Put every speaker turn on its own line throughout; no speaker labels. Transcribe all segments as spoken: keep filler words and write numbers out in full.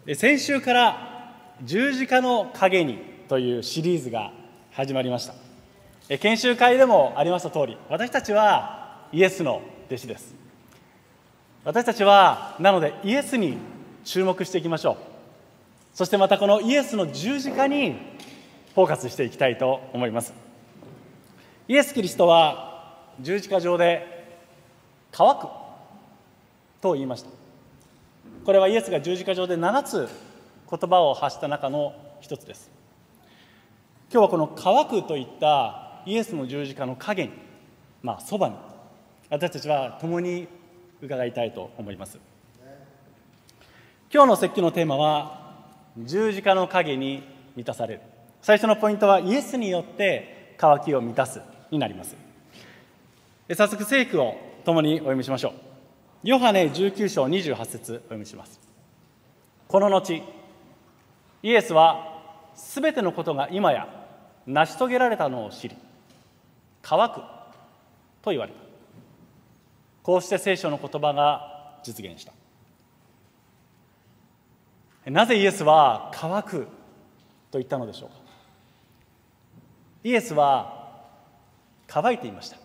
先週から十字架の影にというシリーズが始まりました。研修会でもありました通り、私たちはイエスの弟子です。私たちはなのでイエスに注目していきましょう。そしてまたこのイエスの十字架にフォーカスしていきたいと思います。イエス・キリストは十字架上で乾くと言いました。これはイエスが十字架上でななつ言葉を発した中の一つです。今日はこの乾くといったイエスの十字架の影に、まあそばに私たちは共に伺いたいと思います。今日の説教のテーマは十字架の影に満たされる。最初のポイントはイエスによって渇きを満たすになります。早速聖句を共にお読みしましょう。ヨハネじゅうきゅう章にじゅうはち節お読みします。この後イエスはすべてのことが今や成し遂げられたのを知り、乾くと言われた。こうして聖書の言葉が実現した。なぜイエスは乾くと言ったのでしょうか。イエスは乾いていました。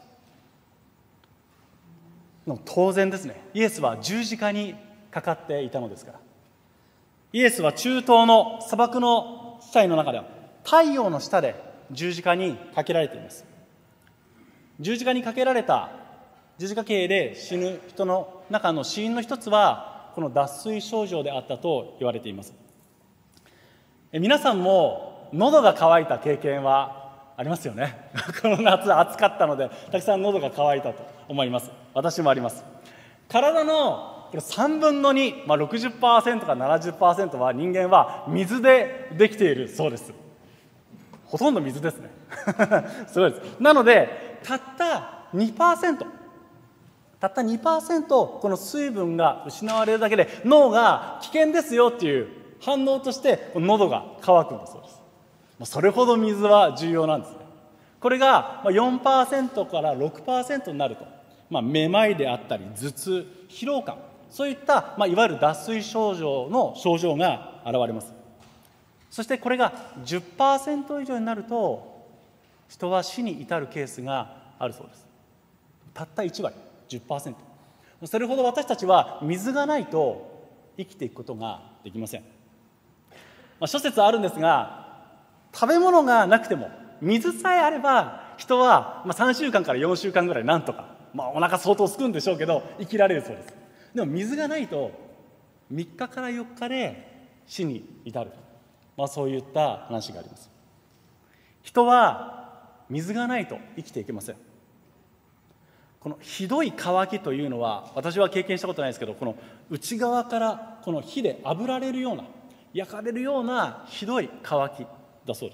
当然ですね。イエスは十字架にかかっていたのですから。イエスは中東の砂漠の地帯の中では太陽の下で十字架にかけられています。十字架にかけられた十字架刑で死ぬ人の中の死因の一つはこの脱水症状であったと言われています。え皆さんも喉が渇いた経験はありますよね。この夏暑かったのでたくさん喉が渇いたと思います。私もあります。体のさんぶんのに、まあ、ろくじゅっパーセント か ななじゅっパーセント は人間は水でできているそうです。ほとんど水ですね。すごいです。なのでたった にパーセント たった にパーセント この水分が失われるだけで脳が危険ですよっていう反応として喉が渇くんだそうです。それほど水は重要なんですね。これが よんパーセント から ろくパーセント になると、まあ、めまいであったり頭痛、疲労感、そういった、まあ、いわゆる脱水症状の症状が現れます。そしてこれが じゅっパーセント 以上になると人は死に至るケースがあるそうです。たったいち割 じゅっパーセント。 それほど私たちは水がないと生きていくことができません。まあ、諸説あるんですが、食べ物がなくても水さえあれば人はさんしゅうかんからよんしゅうかんぐらいなんとか、まあ、お腹相当すくんでしょうけど生きられるそうです。でも水がないとみっかからよっかで死に至る、まあ、そういった話があります。人は水がないと生きていけません。このひどい渇きというのは私は経験したことないですけど、この内側からこの火で炙られるような焼かれるようなひどい渇きだそうです。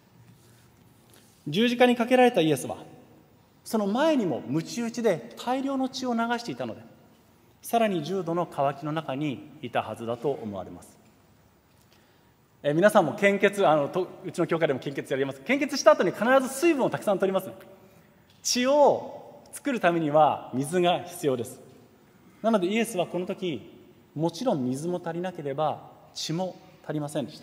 十字架にかけられたイエスはその前にも鞭打ちで大量の血を流していたので、さらに重度の渇きの中にいたはずだと思われます。え皆さんも献血、あのとうちの教会でも献血やります。献血した後に必ず水分をたくさん取ります、ね、血を作るためには水が必要です。なのでイエスはこの時もちろん水も足りなければ血も足りませんでした。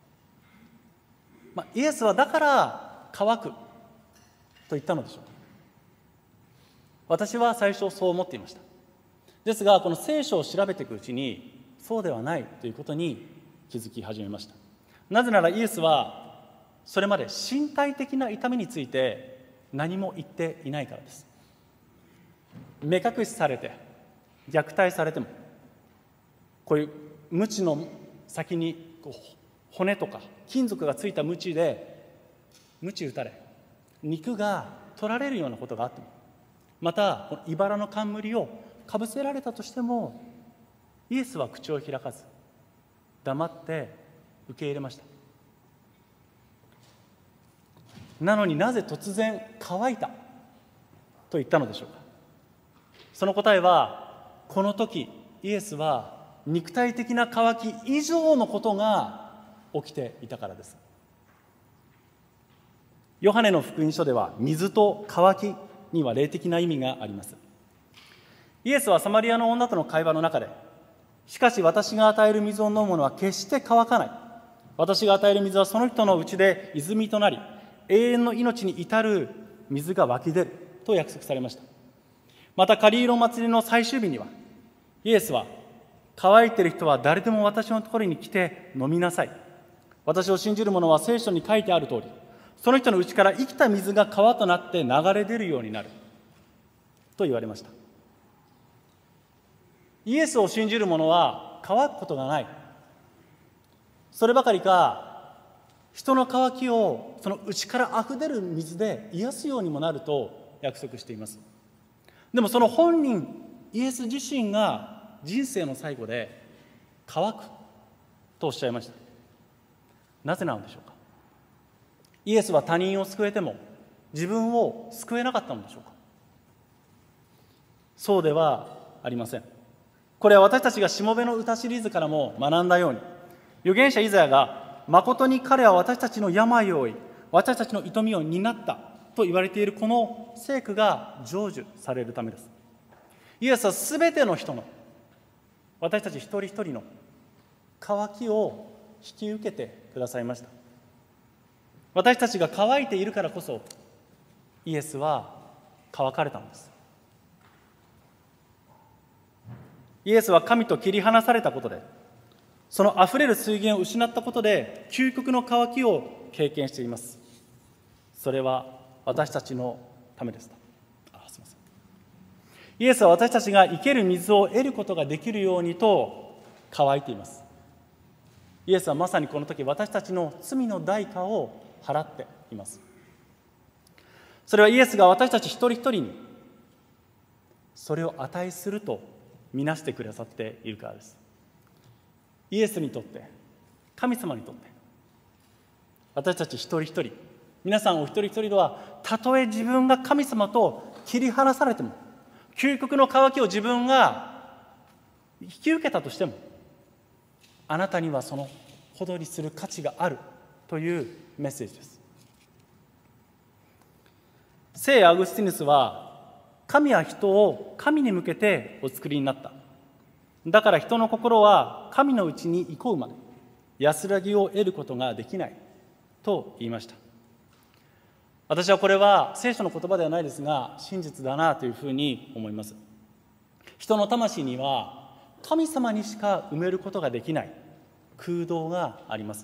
まあ、イエスはだから乾くと言ったのでしょう。私は最初そう思っていました。ですがこの聖書を調べていくうちにそうではないということに気づき始めました。なぜならイエスはそれまで身体的な痛みについて何も言っていないからです。目隠しされて虐待されても、こういう鞭の先にこう骨とか金属がついた鞭で鞭打たれ肉が取られるようなことがあっても、またこの茨の冠をかぶせられたとしてもイエスは口を開かず黙って受け入れました。なのになぜ突然乾いたと言ったのでしょうか。その答えはこの時イエスは肉体的な渇き以上のことが起きていたからです。ヨハネの福音書では水と渇きには霊的な意味があります。イエスはサマリアの女との会話の中でしかし私が与える水を飲む者は決して乾かない。私が与える水はその人のうちで泉となり、永遠の命に至る水が湧き出ると約束されました。また、カリーロ祭りの最終日には、イエスは、乾いている人は誰でも私のところに来て飲みなさい。私を信じる者は聖書に書いてある通り、その人のうちから生きた水が川となって流れ出るようになると言われました。イエスを信じる者は乾くことがない。そればかりか、人の渇きをその内からあふれる水で癒すようにもなると約束しています。でもその本人イエス自身が人生の最後で乾くとおっしゃいました。なぜなのでしょうか。イエスは他人を救えても自分を救えなかったのでしょうか。そうではありません。これは私たちがしもべの歌シリーズからも学んだように、預言者イザヤが誠に彼は私たちの病を負い、私たちの痛みを担ったと言われているこの聖句が成就されるためです。イエスはすべての人の、私たち一人一人の渇きを引き受けてくださいました。私たちが乾いているからこそイエスは乾かれたのです。イエスは神と切り離されたことで、そのあふれる水源を失ったことで究極の渇きを経験しています。それは私たちのためです。あ、すみません。イエスは私たちが生ける水を得ることができるようにと乾いています。イエスはまさにこの時、私たちの罪の代価を払っています。それはイエスが私たち一人一人にそれを値すると見なしてくださっているからです。イエスにとって、神様にとって、私たち一人一人、皆さんお一人一人は、たとえ自分が神様と切り離されても、究極の渇きを自分が引き受けたとしても、あなたにはそのほどにする価値があるというメッセージです。聖アグスティヌスは、神は人を神に向けてお作りになった。だから人の心は神のうちに行こうまで安らぎを得ることができないと言いました。私はこれは聖書の言葉ではないですが真実だなというふうに思います。人の魂には神様にしか埋めることができない空洞があります。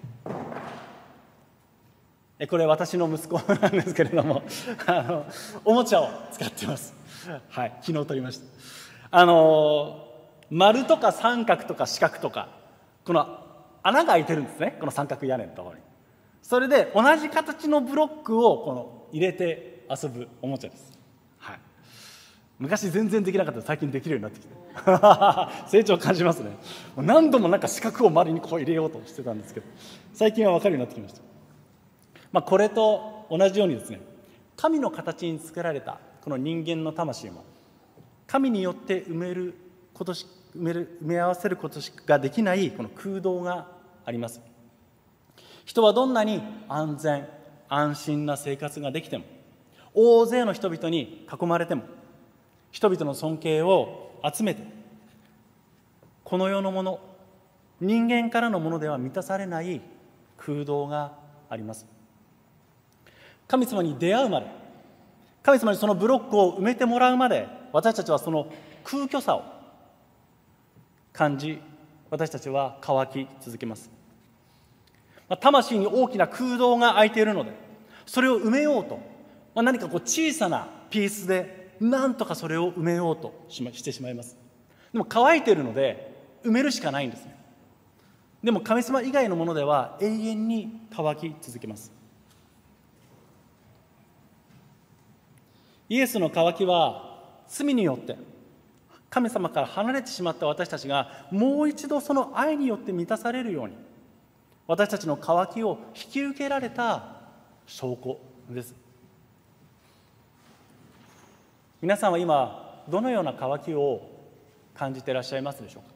これ私の息子なんですけれどもあのおもちゃを使っています。はい、昨日撮りました。あの丸とか三角とか四角とかこの穴が開いてるんですね、この三角屋根のところに。それで同じ形のブロックをこの入れて遊ぶおもちゃです。はい、昔全然できなかったら最近できるようになってきて成長を感じますね。何度もなんか四角を周りにこう入れようとしてたんですけど最近は分かるようになってきました。まあ、これと同じようにですね、神の形に作られたこの人間の魂も神によって埋めることし埋める埋め合わせることしかできないこの空洞があります。人はどんなに安全安心な生活ができても、大勢の人々に囲まれても、人々の尊敬を集めてこの世のもの、人間からのものでは満たされない空洞があります。神様に出会うまで、神様にそのブロックを埋めてもらうまで、私たちはその空虚さを感じ、私たちは渇き続けます。魂に大きな空洞が空いているので、それを埋めようと、何かこう小さなピースで何とかそれを埋めようとしてしまいます。でも乾いているので埋めるしかないんですね。でも神様以外のものでは永遠に乾き続けます。イエスの渇きは罪によって神様から離れてしまった私たちがもう一度その愛によって満たされるように、私たちの渇きを引き受けられた証拠です。皆さんは今どのような渇きを感じていらっしゃいますでしょ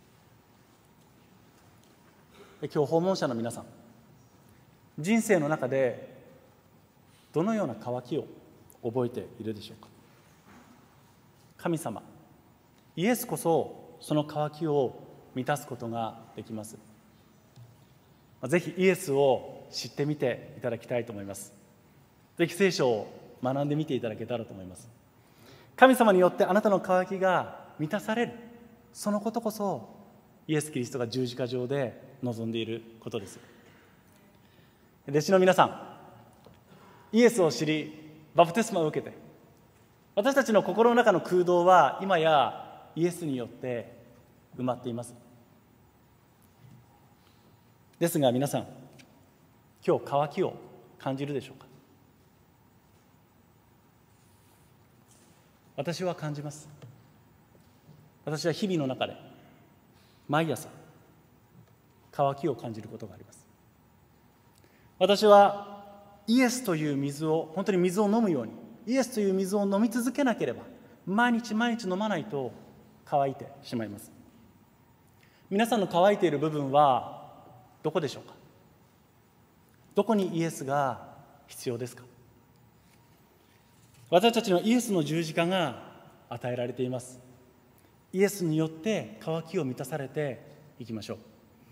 うか。今日訪問者の皆さん、人生の中でどのような渇きを覚えているでしょうか。神様イエスこそその渇きを満たすことができます。ぜひイエスを知ってみていただきたいと思います。ぜひ聖書を学んでみていただけたらと思います。神様によってあなたの渇きが満たされる、そのことこそイエス・キリストが十字架上で望んでいることです。弟子の皆さん、イエスを知りバプテスマを受けて、私たちの心の中の空洞は今やイエスによって埋まっています。ですが皆さん、今日渇きを感じるでしょうか。私は感じます。私は日々の中で毎朝渇きを感じることがあります。私はイエスという水を、本当に水を飲むように、イエスという水を飲み続けなければ、毎日毎日飲まないと乾いてしまいます。皆さんの乾いている部分はどこでしょうか。どこにイエスが必要ですか。私たちのイエスの十字架が与えられています。イエスによって渇きを満たされていきましょう。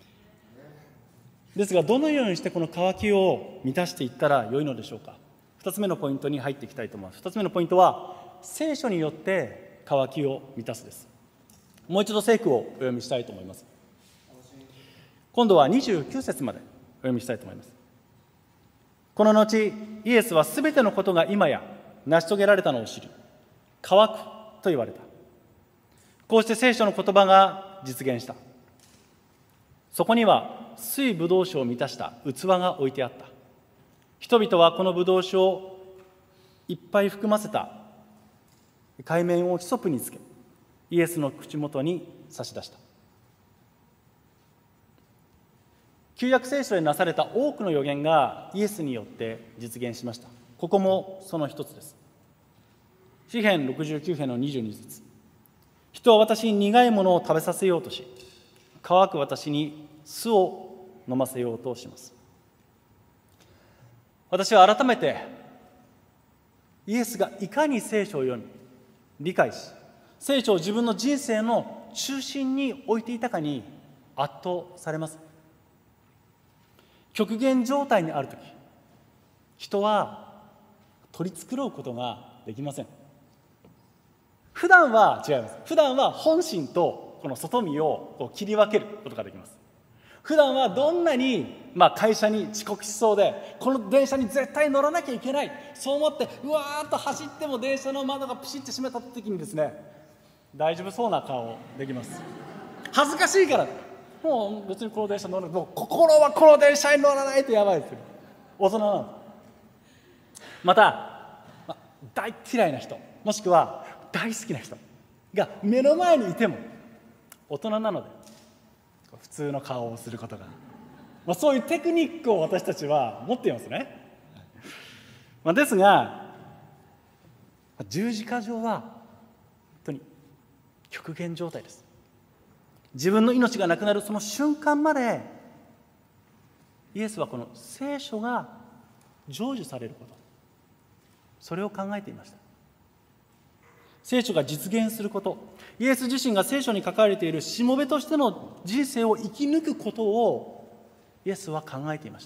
ですが、どのようにしてこの渇きを満たしていったらよいのでしょうか。二つ目のポイントに入っていきたいと思います。二つ目のポイントは、聖書によって渇きを満たすです。もう一度聖句をお読みしたいと思います。今度はにじゅうきゅう節までお読みしたいと思います。この後、イエスはすべてのことが今や成し遂げられたのを知り、乾くと言われた。こうして聖書の言葉が実現した。そこには水ぶどう酒を満たした器が置いてあった。人々はこのぶどう酒をいっぱい含ませた海面をヒソプにつけ、イエスの口元に差し出した。旧約聖書でなされた多くの預言がイエスによって実現しました。ここもその一つです。詩編ろくじゅうきゅう編のにじゅうに節。人は私に苦いものを食べさせようとし、乾く私に酢を飲ませようとします。私は改めてイエスがいかに聖書を読み理解し、聖書を自分の人生の中心に置いていたかに圧倒されます。極限状態にあるとき、人は取り繕うことができません。普段は違います。普段は本心とこの外見をこう切り分けることができます。普段はどんなに、まあ、会社に遅刻しそうで、この電車に絶対乗らなきゃいけない、そう思ってうわーっと走っても電車の窓がピシッと閉めた時にですね、大丈夫そうな顔できます。恥ずかしいから、もう別にこの電車乗る、もう心はこの電車に乗らないとやばいですよ。大人なの。また、まあ、大嫌いな人、もしくは大好きな人が目の前にいても、大人なので普通の顔をすることが、まあ、そういうテクニックを私たちは持っていますね。まあ、ですが十字架上は本当に極限状態です。自分の命がなくなるその瞬間までイエスはこの聖書が成就されること、それを考えていました。聖書が実現すること、イエス自身が聖書に書かれているしもべとしての人生を生き抜くことをイエスは考えていました。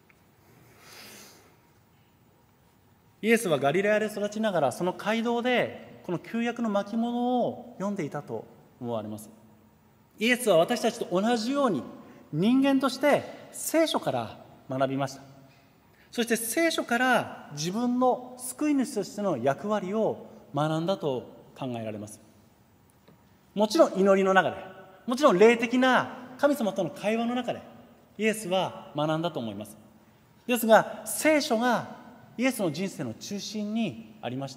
イエスはガリラヤで育ちながら、その街道でこの旧約の巻物を読んでいたと思われます。イエスは私たちと同じように人間として聖書から学びました。そして聖書から自分の救い主としての役割を学んだと考えられます。もちろん祈りの中で、もちろん霊的な神様との会話の中でイエスは学んだと思います。ですが聖書がイエスの人生の中心にありました。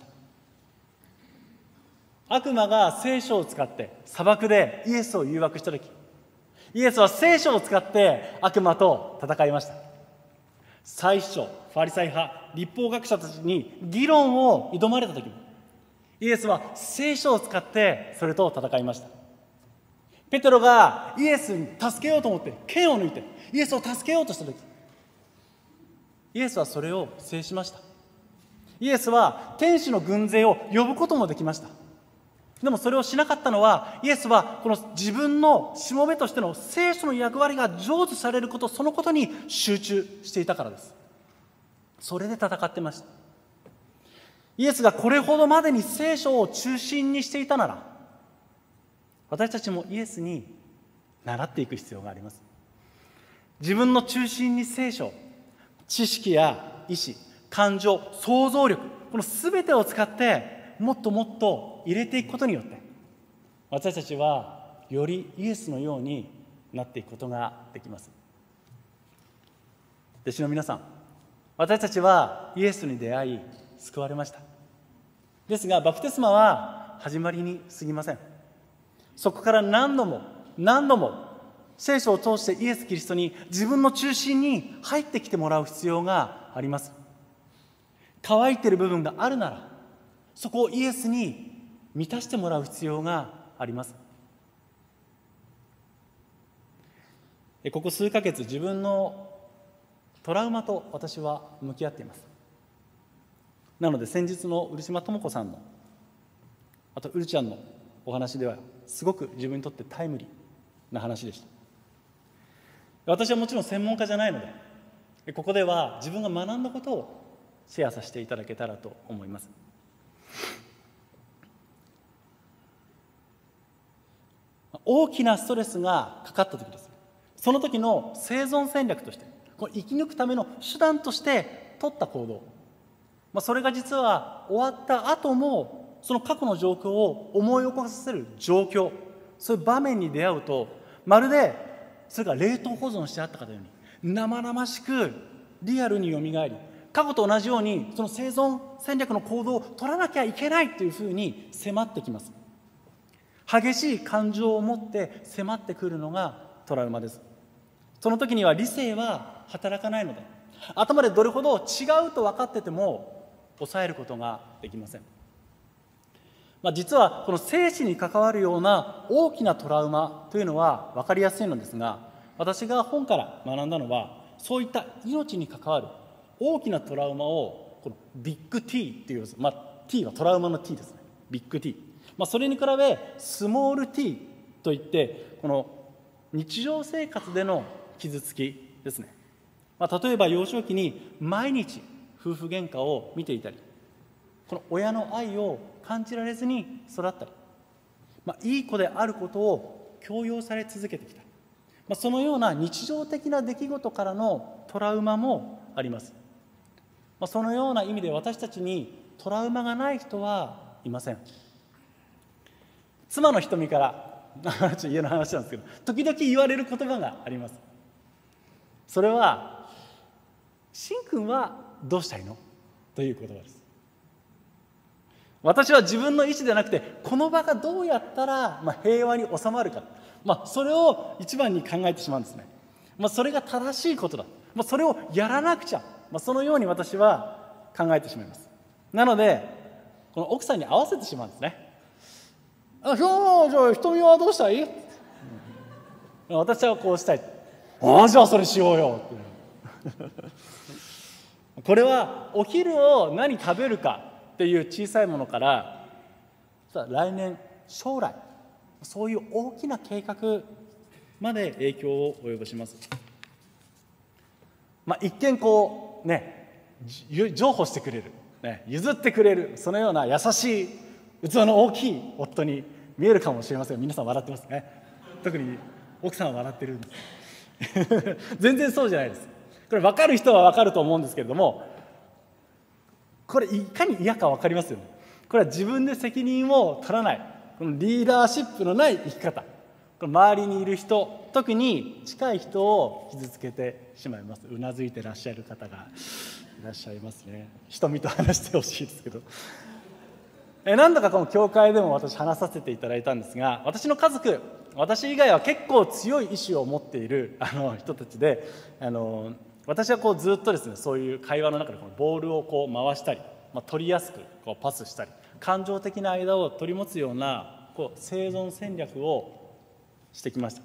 悪魔が聖書を使って砂漠でイエスを誘惑したとき、イエスは聖書を使って悪魔と戦いました。祭司長、ファリサイ派、律法学者たちに議論を挑まれたときも、イエスは聖書を使ってそれと戦いました。ペテロがイエスに助けようと思って剣を抜いてイエスを助けようとしたとき、イエスはそれを制しました。イエスは天使の軍勢を呼ぶこともできました。 でもそれをしなかったのは、イエスはこの自分のしもべとしての聖書の役割が成就されること、そのことに集中していたからです。それで戦ってました。イエスがこれほどまでに聖書を中心にしていたなら、私たちもイエスに習っていく必要があります。自分の中心に聖書、知識や意志、感情、想像力、この全てを使ってもっともっと入れていくことによって、私たちはよりイエスのようになっていくことができます。弟子の皆さん、私たちはイエスに出会い救われました。ですがバプテスマは始まりに過ぎません。そこから何度も何度も聖書を通してイエス・キリストに自分の中心に入ってきてもらう必要があります。乾いている部分があるなら、そこをイエスに満たしてもらう必要があります。ここ数ヶ月、自分のトラウマと私は向き合っています。なので先日の漆島智子さんの、あとうるちゃんのお話ではすごく自分にとってタイムリーな話でした。私はもちろん専門家じゃないので、ここでは自分が学んだことをシェアさせていただけたらと思います。大きなストレスがかかった時です。その時の生存戦略として、この生き抜くための手段として取った行動、まあ、それが実は終わった後もその過去の状況を思い起こさせる状況、そういう場面に出会うと、まるでそれが冷凍保存してあったかのように生々しくリアルによみがえり、過去と同じようにその生存戦略の行動を取らなきゃいけないというふうに迫ってきます。激しい感情を持って迫ってくるのがトラウマです。その時には理性は働かないので、頭でどれほど違うと分かってても抑えることができません。まあ、実はこの生死に関わるような大きなトラウマというのは分かりやすいのですが、私が本から学んだのは、そういった命に関わる大きなトラウマをこのビッグ T っていう、まあ、T はトラウマの T ですね。ビッグ T、まあ、それに比べスモール T といって、この日常生活での傷つきですね。まあ、例えば幼少期に毎日夫婦喧嘩を見ていたり、この親の愛を感じられずに育ったり、まあ、いい子であることを強要され続けてきた、まあ、そのような日常的な出来事からのトラウマもあります。まあ、そのような意味で私たちにトラウマがない人はいません。妻の瞳から家の話なんですけど、時々言われる言葉があります。それは、しんくんはどうしたいのという言葉です。私は自分の意思でなくて、この場がどうやったら、まあ、平和に収まるか、まあ、それを一番に考えてしまうんですね。まあ、それが正しいことだ、まあ、それをやらなくちゃ、まあ、そのように私は考えてしまいます。なのでこの奥さんに合わせてしまうんですね。あ、ひょー、じゃあ瞳はどうしたい、うん、私はこうしたい。ああ、じゃあそれしようよってこれはお昼を何食べるかっていう小さいものから、来年将来、そういう大きな計画まで影響を及ぼします。まあ、一見こうね、譲歩してくれる、ね、譲ってくれる、そのような優しい器の大きい夫に見えるかもしれません。皆さん笑ってますね。特に奥さんは笑ってるんです全然そうじゃないです。これ分かる人は分かると思うんですけれども、これいかに嫌か分かりますよね。これは自分で責任を取らない、このリーダーシップのない生き方、この周りにいる人、特に近い人を傷つけてしまいます。うなずいてらっしゃる方がいらっしゃいますね。瞳と話してほしいですけど、え何度かこの教会でも私話させていただいたんですが、私の家族、私以外は結構強い意志を持っているあの人たちで、あの私はこうずっとですね、そういう会話の中でこのボールをこう回したり、まあ、取りやすくこうパスしたり、感情的な間を取り持つようなこう生存戦略をしてきました。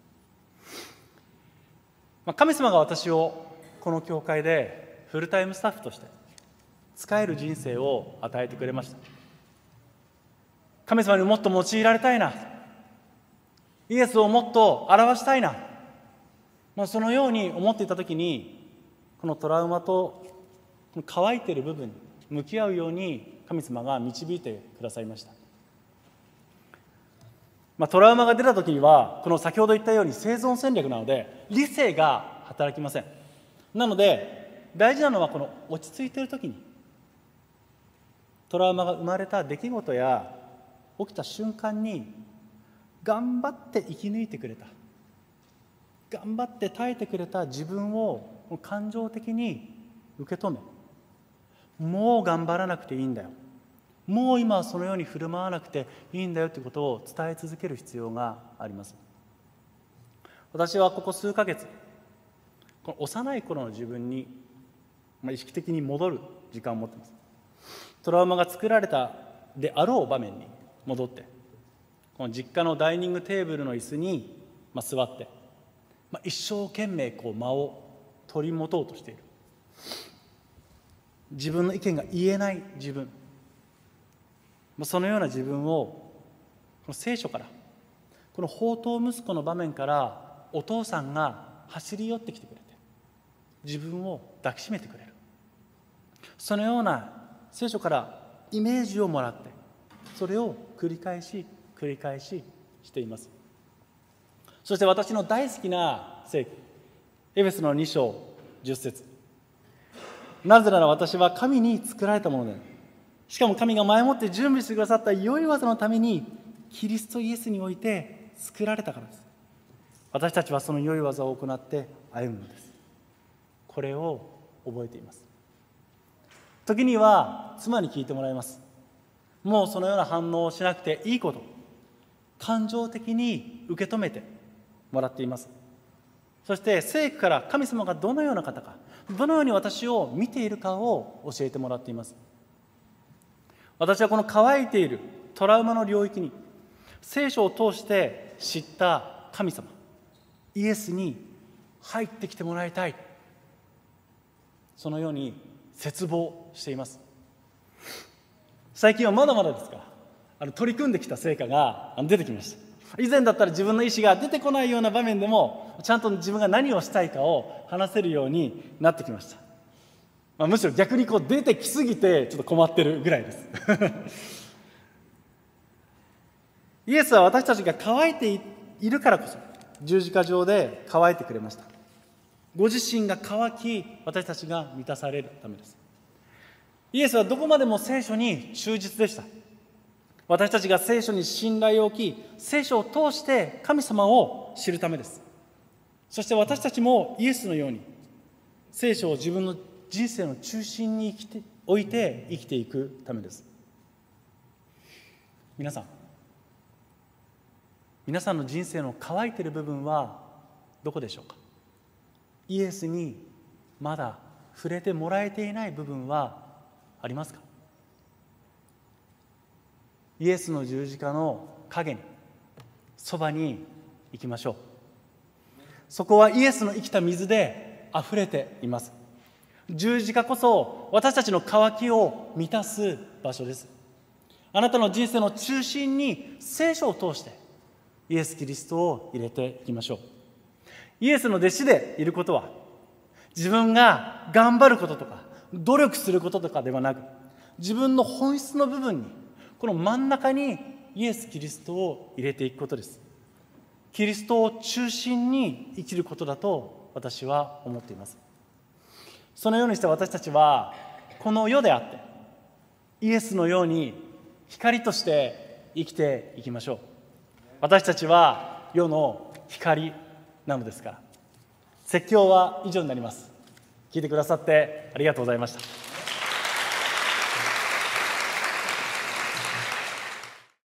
まあ、神様が私をこの教会でフルタイムスタッフとして使える人生を与えてくれました。 神様にもっと用いられたいな、イエスをもっと表したいな、まあ、そのように思っていたときに、このトラウマとこの乾いている部分に向き合うように神様が導いてくださいました。まあ、トラウマが出たときには、この先ほど言ったように生存戦略なので理性が働きません。なので大事なのは、この落ち着いているときにトラウマが生まれた出来事や起きた瞬間に頑張って生き抜いてくれた、頑張って耐えてくれた自分を感情的に受け止め、もう頑張らなくていいんだよ、もう今はそのように振る舞わなくていいんだよということを伝え続ける必要があります。私はここ数ヶ月、この幼い頃の自分に意識的に戻る時間を持っています。トラウマが作られたであろう場面に戻って、この実家のダイニングテーブルの椅子に座って、一生懸命こう間を取り持とうとしている、自分の意見が言えない自分、そのような自分をこの聖書から、この放蕩息子の場面からお父さんが走り寄ってきてくれて自分を抱きしめてくれる、そのような聖書からイメージをもらって、それを繰り返し繰り返ししています。そして私の大好きな聖句、エペソのに章じゅっ節、なぜなら私は神に作られたもので、しかも神が前もって準備してくださった良い技のためにキリストイエスにおいて作られたからです。私たちはその良い技を行って歩むのです。これを覚えています。時には妻に聞いてもらいます。もうそのような反応をしなくていいこと、感情的に受け止めてもらっています。そして聖句から神様がどのような方か、どのように私を見ているかを教えてもらっています。私はこの乾いているトラウマの領域に聖書を通して知った神様、イエスに入ってきてもらいたい、そのように切望しています。最近はまだまだですが、あの取り組んできた成果が出てきました。以前だったら自分の意思が出てこないような場面でもちゃんと自分が何をしたいかを話せるようになってきました。まあ、むしろ逆にこう出てきすぎてちょっと困ってるぐらいですイエスは私たちが乾いているからこそ十字架上で乾いてくれました。ご自身が乾き、私たちが満たされるためです。イエスはどこまでも聖書に忠実でした。私たちが聖書に信頼を置き、聖書を通して神様を知るためです。そして私たちもイエスのように聖書を自分の人生の中心に生きて置いて生きていくためです。皆さん、皆さんの人生の乾いている部分はどこでしょうか。イエスにまだ触れてもらえていない部分はありますか。イエスの十字架の影に、そばに行きましょう。そこはイエスの生きた水であふれています。十字架こそ私たちの渇きを満たす場所です。あなたの人生の中心に聖書を通してイエス・キリストを入れていきましょう。イエスの弟子でいることは、自分が頑張ることとか努力することとかではなく、自分の本質の部分に、この真ん中にイエス・キリストを入れていくことです。キリストを中心に生きることだと私は思っています。そのようにして私たちはこの世であってイエスのように光として生きていきましょう。私たちは世の光なのですから。説教は以上になります。聞いてくださってありがとうございました。